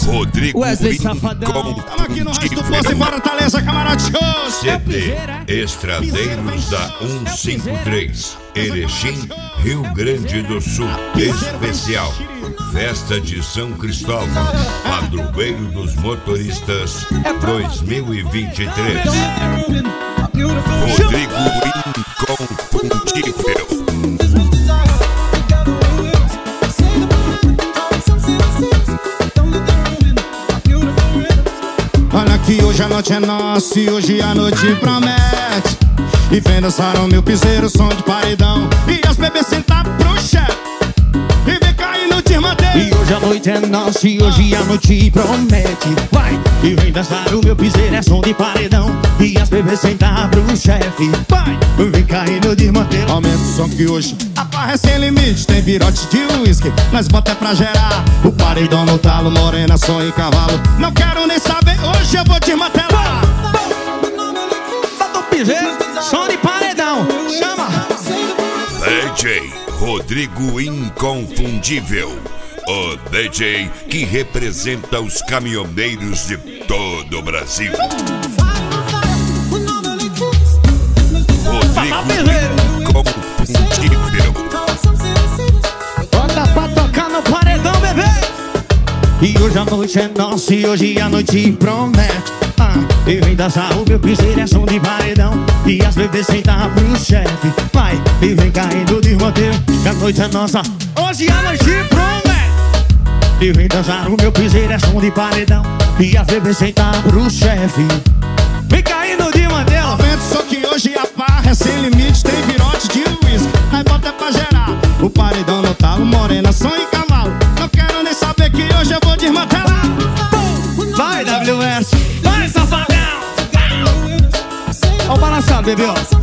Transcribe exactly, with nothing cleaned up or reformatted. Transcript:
Rodrigo Wesley Rincon. Safadão. Tamo aqui no Rádio do Poço em Fortaleza, camarada show. C D Estradeiros da cento e cinquenta e três, Erechim, Rio Grande do Sul. Especial Festa de São Cristóvão, Padroeiro dos Motoristas dois mil e vinte e três. Rodrigo Inconfundível. Olha que hoje a noite é nossa e hoje a noite promete. E vem dançar o meu piseiro, som de paredão. E as bebês sentar pro chefe e vem cair no desmanteiro. E hoje a noite é nossa e hoje a noite promete. Vai! E vem dançar o meu piseiro, é som de paredão. E as bebês sentar pro chefe. Vai! Vem cair no desmanteiro. Aumenta o som que hoje a farra é sem limite. Tem virote de uísque, nós bota é pra gerar. O paredão no talo, morena, som e cavalo. Não quero nem saber, hoje eu vou desmantelar. Bota o piseiro, som de paredão. Chama! D J Rodrigo Inconfundível, o D J que representa os caminhoneiros de todo o Brasil. Rodrigo Inconfundível. Bota pra tocar no paredão, bebê. E hoje a noite é nossa e hoje a noite promete. Ah, e vem dançar o meu piseiro, é som de paredão. E as bebês sentar pro chefe. Vai, e vem caindo de roteiro. Que a noite é nossa, hoje a noite promete. E vem dançar o meu piseiro, é som de paredão. E as bebês sentar pro chefe. Vem caindo de roteiro. Aumenta o som que hoje a farra é sem limite. Tem virote de uísque, nós bota é pra gerar. O paredão no talo, morena, som e cavalo. Não quero nem saber que hoje eu vou desmantelar. Vai, W S, vai, safadão. Ó o balançado, bebê, ó.